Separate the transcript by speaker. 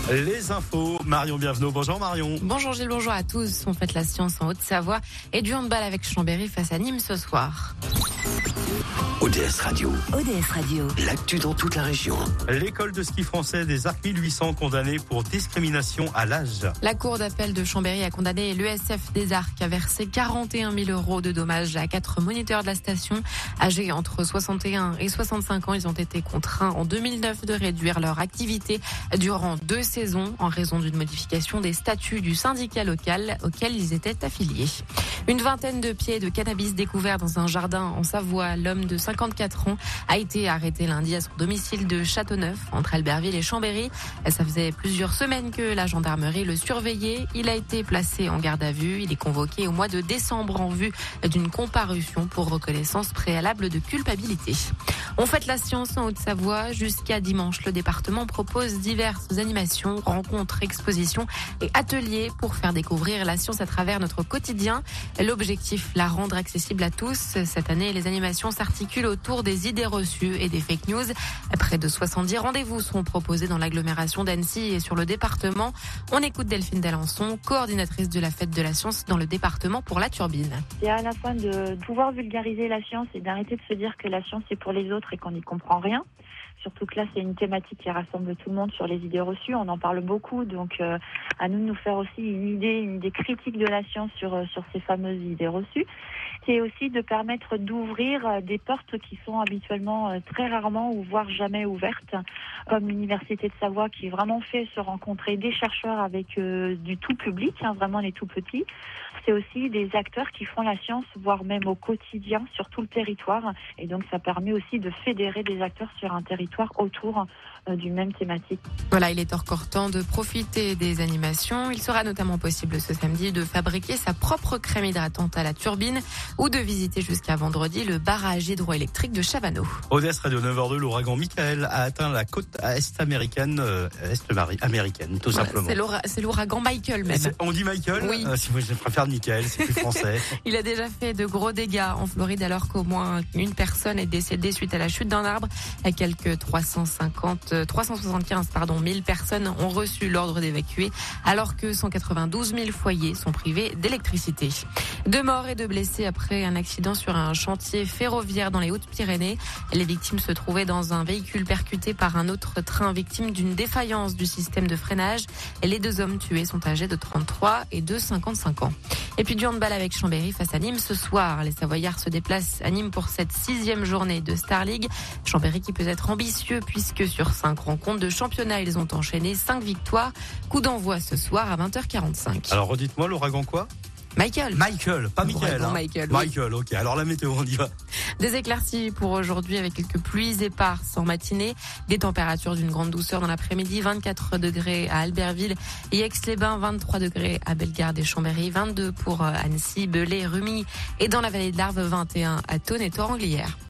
Speaker 1: Les infos, Marion Bienvenue. Bonjour Marion.
Speaker 2: Bonjour Gilles, bonjour à tous. On fête la science en Haute-Savoie et du handball avec Chambéry face à Nîmes ce soir.
Speaker 3: ODS Radio.
Speaker 4: ODS Radio.
Speaker 3: L'actu dans toute la région.
Speaker 1: L'école de ski français des Arcs 1800 condamnée pour discrimination à l'âge.
Speaker 2: La cour d'appel de Chambéry a condamné l'ESF des Arcs à verser 41 000 € de dommages à 4 moniteurs de la station. Âgés entre 61 et 65 ans, ils ont été contraints en 2009 de réduire leur activité durant 2 saisons en raison d'une modification des statuts du syndicat local auquel ils étaient affiliés. Une vingtaine de pieds de cannabis découverts dans un jardin en Savoie. L'homme de 54 ans a été arrêté lundi à son domicile de Châteauneuf, entre Albertville et Chambéry. Ça faisait plusieurs semaines que la gendarmerie le surveillait. Il a été placé en garde à vue. Il est convoqué au mois de décembre en vue d'une comparution pour reconnaissance préalable de culpabilité. On fête la science en Haute-Savoie. Jusqu'à dimanche, le département propose diverses animations, rencontres, expositions et ateliers pour faire découvrir la science à travers notre quotidien. L'objectif, la rendre accessible à tous. Cette année, les animations s'articulent autour des idées reçues et des fake news. Près de 70 rendez-vous sont proposés dans l'agglomération d'Annecy et sur le département. On écoute Delphine Dalençon, coordinatrice de la fête de la science dans le département pour la Turbine.
Speaker 5: C'est à la fois de pouvoir vulgariser la science et d'arrêter de se dire que la science c'est pour les autres et qu'on n'y comprend rien. Surtout que là, c'est une thématique qui rassemble tout le monde sur les idées reçues. On en parle beaucoup, donc à nous de nous faire aussi une idée critique de la science sur ces fameuses idées reçues. C'est aussi de permettre d'ouvrir des portes qui sont habituellement très rarement ou voire jamais ouvertes, comme l'Université de Savoie qui vraiment fait se rencontrer des chercheurs avec du tout public, vraiment les tout petits. C'est aussi des acteurs qui font la science, voire même au quotidien sur tout le territoire. Et donc ça permet aussi de fédérer des acteurs sur un territoire autour d'une même thématique.
Speaker 2: Voilà, il est encore temps de profiter des animations. Il sera notamment possible ce samedi de fabriquer sa propre crème hydratante à la turbine ou de visiter jusqu'à vendredi le barrage hydroélectrique de Chavanneau.
Speaker 1: ODS Radio 9h02, l'ouragan Michael a atteint la côte est américaine, américaine, tout simplement.
Speaker 2: C'est l'ouragan Michael même.
Speaker 1: On dit Michael?
Speaker 2: Oui.
Speaker 1: Je préfère Michael, c'est plus français.
Speaker 2: Il a déjà fait de gros dégâts en Floride alors qu'au moins une personne est décédée suite à la chute d'un arbre. Quelques 375 000 personnes ont reçu l'ordre d'évacuer alors que 192 000 foyers sont privés d'électricité. 2 morts et 2 blessés après un accident sur un chantier ferroviaire dans les Hautes-Pyrénées. Les victimes se trouvaient dans un véhicule percuté par un autre train victime d'une défaillance du système de freinage. Les 2 hommes tués sont âgés de 33 et de 55 ans. Et puis du handball avec Chambéry face à Nîmes ce soir. Les Savoyards se déplacent à Nîmes pour cette 6e journée de Star League. Chambéry qui peut être ambitieux puisque sur 5 rencontres de championnat, ils ont enchaîné 5 victoires. Coup d'envoi ce soir à 20h45.
Speaker 1: Alors redites-moi, l'ouragan quoi?
Speaker 2: Michael,
Speaker 1: pas Michael. Hein.
Speaker 2: Michael,
Speaker 1: Michael, ok. Alors la météo, on y va.
Speaker 2: Des éclaircies pour aujourd'hui avec quelques pluies éparses en matinée. Des températures d'une grande douceur dans l'après-midi. 24 degrés à Albertville et Aix-les-Bains. 23 degrés à Bellegarde et Chambéry. 22 pour Annecy, Belay, Rumilly. Et dans la vallée de l'Arve, 21 à Thônes et Thoranglières.